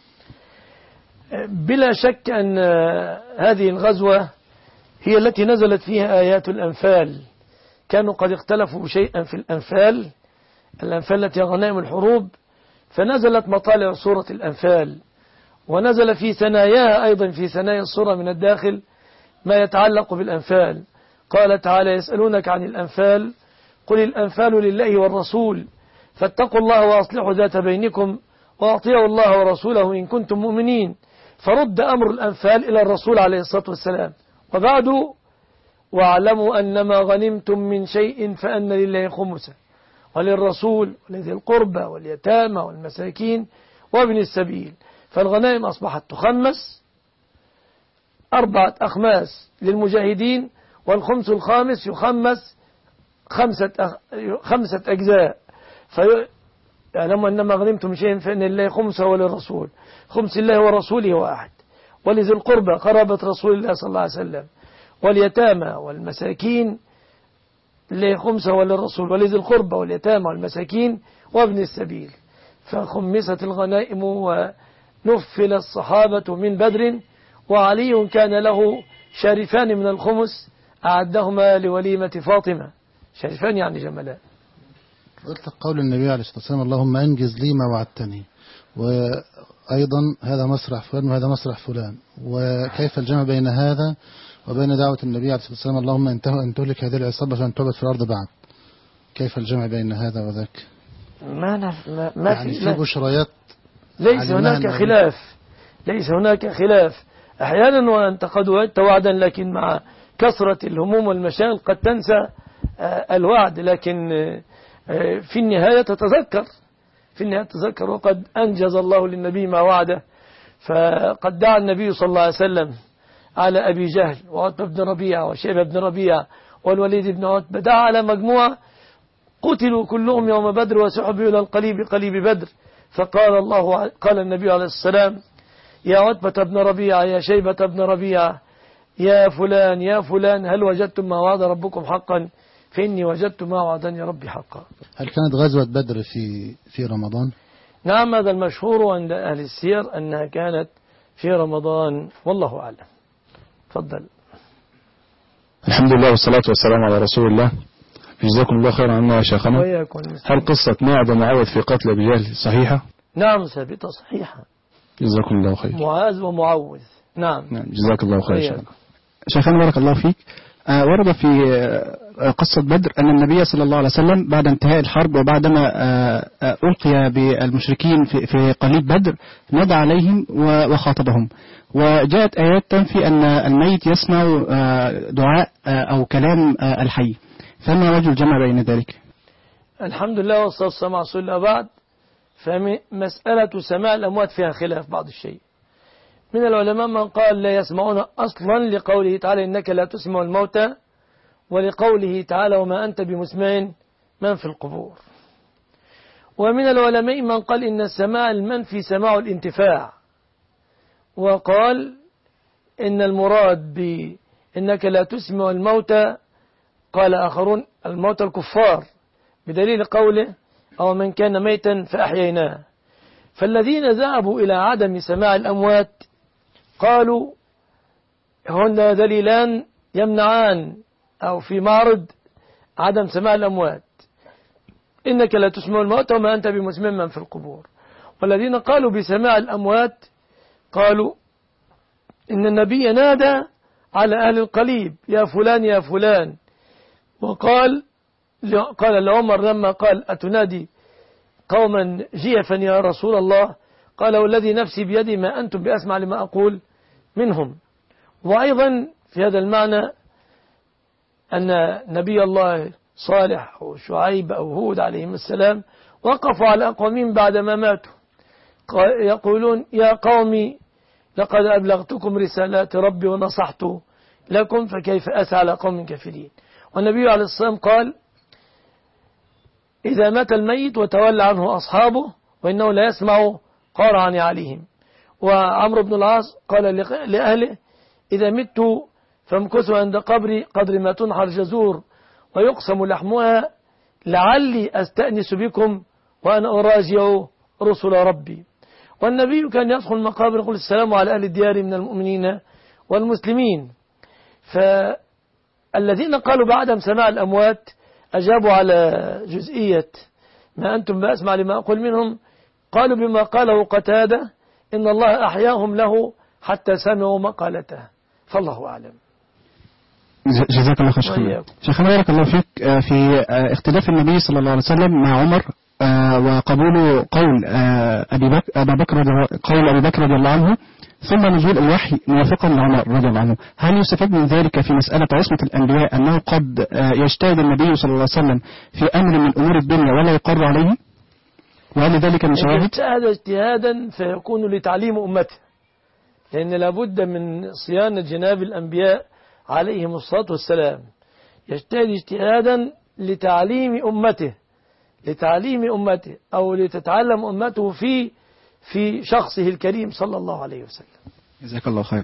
بلا شك أن هذه الغزوة هي التي نزلت فيها آيات الأنفال. كانوا قد اختلفوا شيئا في الأنفال الأنفال التي غنائم الحروب، فنزلت مطالع سورة الأنفال، ونزل في ثناياها أيضا في ثنايا السورة من الداخل ما يتعلق بالأنفال. قال تعالى: يسألونك عن الأنفال قل الأنفال لله والرسول فاتقوا الله وأصلحوا ذات بينكم وأطيعوا الله ورسوله إن كنتم مؤمنين. فرد أمر الأنفال إلى الرسول عليه الصلاة والسلام. وبعد: واعلموا أنما غنمتم من شيء فأن لله خمسه وللرسول ولذي القربى واليتامى والمساكين وابن السبيل. فالغنائم أصبحت تخمس أربعة أخماس للمجاهدين، والخمس الخامس يخمس خمسة, أخ... خمسة أجزاء. فيعلموا أنما غنمتم شيء فإن لله خمسه وللرسول. خمس الله ورسوله واحد، ولذي القربى قرابة رسول الله صلى الله عليه وسلم، واليتامى والمساكين لله خمسه وللرسول، ولذي القربى واليتامى والمساكين وابن السبيل. فخمست الغنائم ونفل الصحابة من بدر، وعلي كان له شارفان من الخمس أعدهما لوليمة فاطمة. شارفان يعني جملان. قلت قول النبي عليه الصلاة والسلام اللهم أنجز لي ما وعدتني، وأيضا هذا مسرح فلان وهذا مسرح فلان، وكيف الجمع بين هذا وبين دعوة النبي عليه الصلاة والسلام اللهم أن تهلك هذه العصابة فأن تعبد في الأرض بعد؟ كيف الجمع بين هذا وذاك؟ ما نف... ما, ما يعني في في بشريات ليس هناك خلاف ليس هناك خلاف أحيانا وأنت قد وعدت وعدا، لكن مع كثرة الهموم والمشاغل قد تنسى الوعد، لكن في النهاية تتذكر في النهاية تتذكر وقد أنجز الله للنبي ما وعده. فقد دعا النبي صلى الله عليه وسلم على أبي جهل وعتبة بن ربيعة وشيبة بن ربيعة والوليد بن عتبة، دعا على مجموعة قتلوا كلهم يوم بدر وسحبوا إلى القليب قليب بدر، فقال الله قال النبي عليه السلام يا عتبة بن ربيعة يا شيبة بن ربيعة يا فلان يا فلان هل وجدتم ما وعد ربكم حقا؟ فإني وجدت ما وعدني ربي حقا. هل كانت غزوة بدر في في رمضان؟ نعم، هذا المشهور عند أهل السير أنها كانت في رمضان، والله أعلم. تفضل. الحمد لله والصلاة والسلام على رسول الله. جزاكم الله خيرا عنا يا شيخنا. هل قصة معاذ ومعاوذ في قتل أبي جهل صحيحة؟ نعم ثابتة صحيحة. جزاكم الله خير. معاذ ومعوذ. نعم. نعم جزاك الله خير. شيخنا بارك الله فيك. آه ورد في آه قصة بدر أن النبي صلى الله عليه وسلم بعد انتهاء الحرب وبعدما آه آه ألقي بالمشركين في, في قليب بدر نادى عليهم وخاطبهم، وجاءت آيات تنفي أن الميت يسمع آه دعاء آه أو كلام آه الحي، فما وجه الجمع بين ذلك؟ الحمد لله والصلاة والسلام على رسول الله. بعد فمسألة سماع الأموات فيها خلاف بعض الشيء. من العلماء من قال لا يسمعون أصلا لقوله تعالى إنك لا تسمع الموتى، ولقوله تعالى وما أنت بمسمع من في القبور. ومن العلماء من قال إن السماع المنفي سماع الانتفاع، وقال إن المراد بإنك لا تسمع الموتى قال آخرون الموتى الكفار، بدليل قوله أو من كان ميتا فأحييناه. فالذين ذهبوا إلى عدم سماع الأموات قالوا هن دليلان يمنعان أو في معرض عدم سماع الأموات، إنك لا تسمع الموتى وما أنت بمسمع من في القبور. والذين قالوا بسماع الأموات قالوا إن النبي نادى على أهل القليب يا فلان يا فلان، وقال قال لعمر لما قال أتنادي قوما جيفا يا رسول الله، قال والذي نفسي بيدي ما أنتم بأسمع لما أقول منهم. وأيضا في هذا المعنى أن نبي الله صالح أو شعيب أو هود عليهم السلام وقفوا على أقوامهم بعدما ماتوا يقولون يا قومي لقد أبلغتكم رسالات ربي ونصحت لكم فكيف أسعى على قوم كافرين. والنبي عليه الصلاة والسلام قال إذا مات الميت وتولى عنه أصحابه وإنه لا يسمع قارعا عليهم. وعمرو بن العاص قال لأهله إذا مت فامكثوا عند قبري قدر ما تنحر جزور ويقسم لحمها لعلي أستأنس بكم وأنا أراجع رسل ربي. والنبي كان يدخل المقابر يقول السلام على أهل الديار من المؤمنين والمسلمين. فالذين قالوا بعدم سماع الأموات أجابوا على جزئية ما أنتم بأسمع لما أقول منهم، قالوا بما قاله قتادة إن الله أحياهم له حتى سمعوا مقالته، فالله أعلم. جزاك الله خير شيخنا. شيخنا بارك الله فيك. في اختلاف النبي صلى الله عليه وسلم مع عمر وقبول قول أبي بكر أبا بكر قول أبي بكر رضي الله عنه ثم نزول الوحي موافقا لعمر رضي الله عنه، هل يستفاد من ذلك في مسألة عصمة الأنبياء أنه قد يجتهد النبي صلى الله عليه وسلم في أمر من أمور الدنيا ولا يقر عليه؟ وهل ذلك من شواهد؟ اجتهد اجتهادا فيكون لتعليم أمته، لأن لابد من صيانة جناب الأنبياء عليهم الصلاة والسلام. يجتهد اجتهادا لتعليم أمته لتعليم أمته أو لتتعلم أمته في في شخصه الكريم صلى الله عليه وسلم. جزاك الله خير.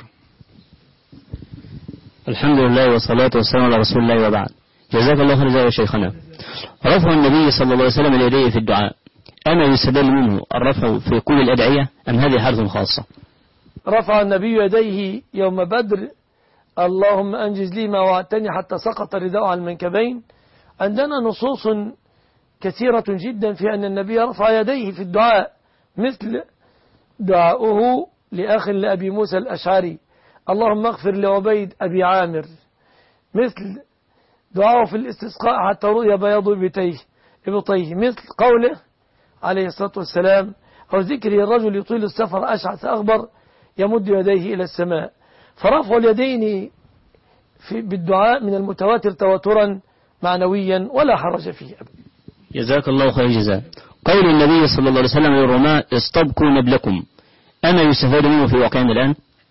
الحمد لله والصلاة والسلام على رسول الله وبعد. جزاك الله خير يا شيخنا. رفع النبي صلى الله عليه وسلم اليدين في الدعاء أما يستدل منه الرفع في كل الأدعية أم هذه حالة خاصة؟ رفع النبي يديه يوم بدر اللهم أنجز لي ما وعدتني حتى سقط رداء على المنكبين. عندنا نصوص كثيرة جدا في أن النبي رفع يديه في الدعاء، مثل دعاؤه لأخ لأبي موسى الأشعري اللهم اغفر لعبيد أبي عامر، مثل دعاؤه في الاستسقاء حتى رؤي بياض إبطيه، مثل قوله عليه الصلاة والسلام أو ذكر الرجل يطيل السفر أشعث أغبر يمد يديه إلى السماء. فرفع اليدين في بالدعاء من المتواتر تواترا معنويا ولا حرج فيه أبدا. جزاك الله خير الجزاء. قول النبي صلى الله عليه وسلم للرماة استبقوا نبلكم أما يستفاد منه في واقعنا الآن؟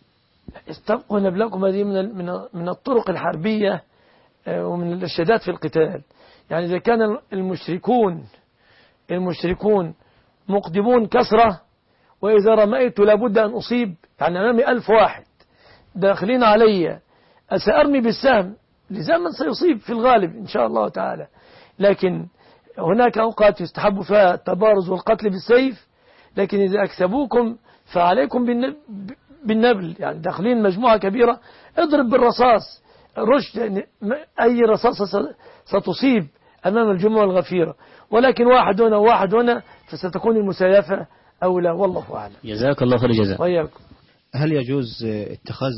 استبقوا نبلكم هذه من من من الطرق الحربية ومن الإرشادات في القتال. يعني إذا كان المشركون المشركون مقدمون كثرة وإذا رميت لابد أن أصيب، يعني أمامي ألف واحد داخلين علي أسأرمي بالسهم لزمن سيصيب في الغالب إن شاء الله تعالى، لكن هناك أوقات يستحب فيها التبارز والقتل بالسيف، لكن إذا أكسبوكم فعليكم بالنبل، يعني داخلين مجموعة كبيرة اضرب بالرصاص رشد، يعني أي رصاصة ستصيب أمام الجموع الغفيرة، ولكن واحد هنا وواحد هنا فستكون المسايفة أولى والله أعلم. جزاك الله خير الجزاء. وياكم. هل يجوز اتخاذ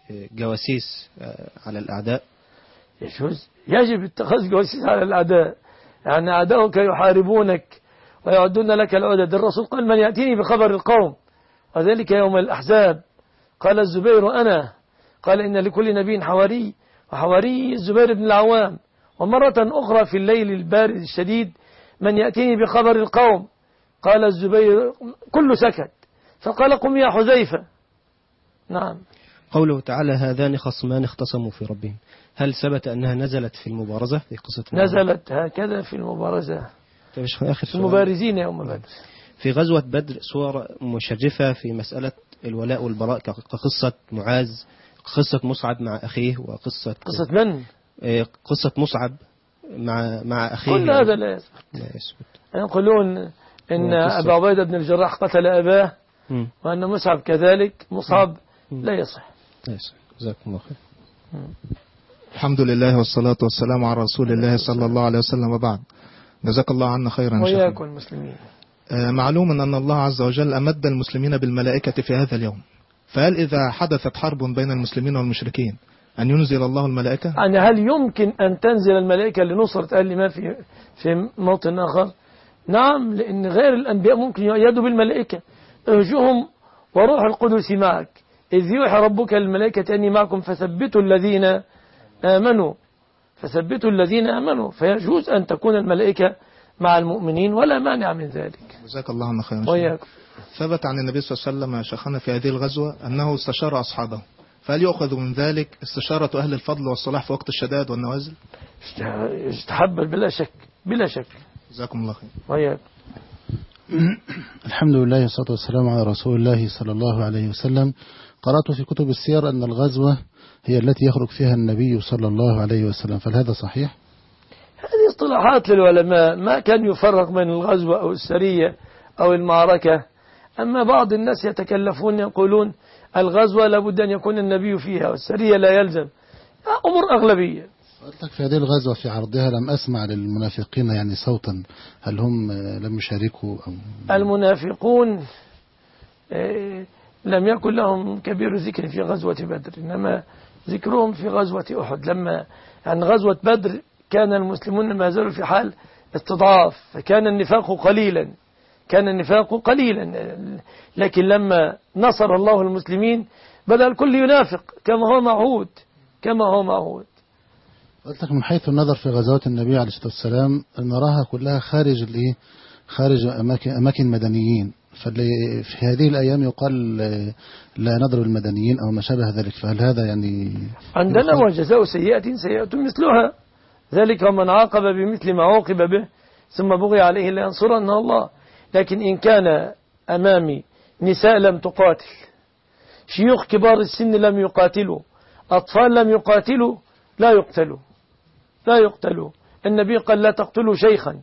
جواسيس على الأعداء؟ يجوز، يجب اتخاذ جواسيس على الأعداء، يعني أعداؤك يحاربونك ويعدون لك العدد. الرسول قال من يأتيني بخبر القوم، وذلك يوم الأحزاب قال الزبير أنا، قال إن لكل نبي حواري وحواري الزبير بن العوام. ومرة أخرى في الليل البارد الشديد من يأتيني بخبر القوم، قال الزبير كل سكت، فقال قم يا حذيفة. نعم. قوله تعالى هذان خصمان اختصموا في ربهم، هل ثبت أنها نزلت في المبارزة في قصة نزلت هكذا في المبارزة في المبارزين يوم بدر. في غزوة بدر صور مشرفة في مسألة الولاء والبراء كقصة معاذ، قصة مصعب مع أخيه، وقصة قصة من؟ قصة مصعب مع مع أخيه. كل هذا لا يثبت. لا يثبت. يقولون إن أبا عبيدة بن الجراح قتل أباه م. وأن مصعب كذلك. مصعب م. لا يصح. لا يصح. جزاكم الله خير. الحمد لله والصلاة والسلام على رسول الله صلى الله عليه وسلم وبعد. جزاك الله عنا خيرا. وياكم المسلمين. معلوم أن الله عز وجل أمد المسلمين بالملائكة في هذا اليوم، فهل إذا حدثت حرب بين المسلمين والمشركين أن ينزل الله الملائكة؟ يعني هل يمكن أن تنزل الملائكة لنصرة أهل ما في في موطن آخر؟ نعم، لأن غير الأنبياء ممكن يؤيدوا بالملائكة. اهجهم وروح القدس معك إذ يوحي ربك للملائكة أني معكم فثبتوا الذين آمنوا فثبتوا الذين آمنوا. فيجوز أن تكون الملائكة مع المؤمنين ولا مانع من ذلك. جزاك الله عنا خيرا. وياكم. ثبت عن النبي صلى الله عليه وسلم يا شيخنا في هذه الغزوة أنه استشار أصحابه، فهل يؤخذ من ذلك استشارة أهل الفضل والصلاح في وقت الشدائد والنوازل؟ يستحب بلا شك بلا شك. جزاكم الله خير. وياكم. الحمد لله والصلاة والسلام على رسول الله صلى الله عليه وسلم. قرأت في كتب السير أن الغزوة هي التي يخرج فيها النبي صلى الله عليه وسلم، فهل هذا صحيح؟ هذه اصطلاحات للعلماء، ما كان يفرق بين الغزوة أو السرية أو المعركة. أما بعض الناس يتكلفون يقولون الغزوة لابد أن يكون النبي فيها والسرية لا يلزم. أمور أغلبية. قلت لك في هذه الغزوة في عرضها لم أسمع للمنافقين يعني صوتا، هل هم لم يشاركوا أو؟ المنافقون لم يكن لهم كبير ذكر في غزوة بدر، إنما ذكرهم في غزوة أحد. لما يعني غزوة بدر كان المسلمون ما زالوا في حال استضعاف، فكان النفاق قليلا كان النفاق قليلا لكن لما نصر الله المسلمين بدأ الكل ينافق كما هو معهود كما هو معهود. قلت لك من حيث النظر في غزوات النبي عليه الصلاة والسلام نراها كلها خارج الايه خارج أماكن أماكن مدنيين، ففي هذه الأيام يقال لا نضرب المدنيين أو ما شابه ذلك، فهل هذا يعني عندنا وجزاء سيئة سيئة مثلها، ذلك ومن عاقب بمثل ما عوقب به ثم بغي عليه لينصرنه الله. لكن إن كان أمامي نساء لم تقاتل، شيوخ كبار السن لم يقاتلوا، أطفال لم يقاتلوا، لا يقتلوا لا يقتلوا. النبي قال لا تقتلوا شيخا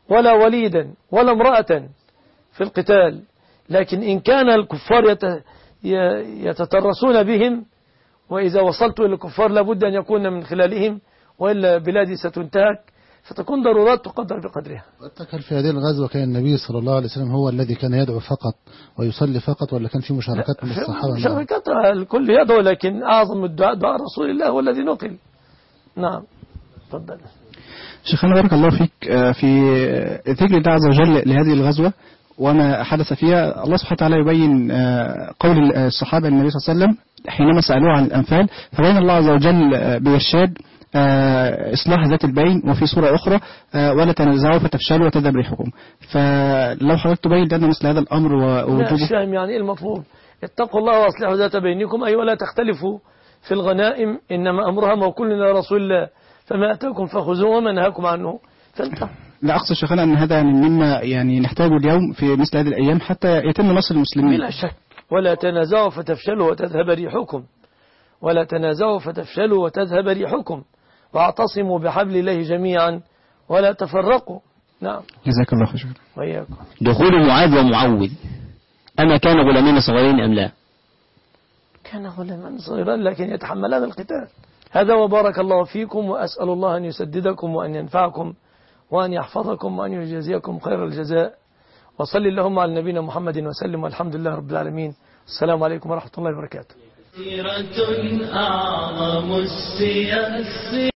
ولا وليدا ولا امرأة في القتال. لكن إن كان الكفار يتترسون بهم، وإذا وصلت إلى الكفار لابد أن يكون من خلالهم، وإلا بلادي ستنتهك، فتكون ضرورات تقدر بقدرها. هل في هذه الغزوة كان النبي صلى الله عليه وسلم هو الذي كان يدعو فقط ويصلي فقط، ولا كان في مشاركات من الصحابة؟ مشاركات الكل يدعو، لكن أعظم الدعاء دعاء رسول الله هو الذي نقل. نعم تفضل. شيخنا بارك الله فيك، في ذكر الله عز وجل لهذه الغزوة وما حدث فيها، الله سبحانه وتعالى يبين قول الصحابة النبي صلى الله عليه وسلم حينما سألوه عن الأنفال، فبين الله عز وجل بإرشاد إصلاح ذات البين، وفي سورة أخرى ولا تنازعوا فتفشلوا وتذهب ريحكم. فلو حضرتك تبين لنا مثل هذا الأمر ووجوبه. مش فاهم يعني إيه المطلوب؟ اتقوا الله واصلحوا ذات بينكم، أي ولا تختلفوا في الغنائم، إنما أمرها موكول إلى رسول الله، فما أتاكم فخذوه وما نهاكم عنه فانتهوا. لا أقصد شيخنا أن هذا يعني مما يعني نحتاجه اليوم في مثل هذه الأيام حتى يتم نصر المسلمين. بلا شك. ولا تنازعوا فتفشلوا وتذهب ريحكم، ولا تنازعوا فتفشلوا وتذهب ريحكم، واعتصموا بحبل الله جميعا ولا تفرقوا. نعم جزاك الله خير. وإياكم. دخول معاذ ومعوذ، أما كان غلامين صغيرين أم لا؟ كان غلامان صغيران لكن يتحملان القتال. هذا وبارك الله فيكم، وأسأل الله أن يسددكم وأن ينفعكم وأن يحفظكم وأن يجازيكم خير الجزاء. وصلي اللهم على نبينا محمد وسلم، والحمد لله رب العالمين. السلام عليكم ورحمة الله وبركاته. سيرة أعظم السياسة.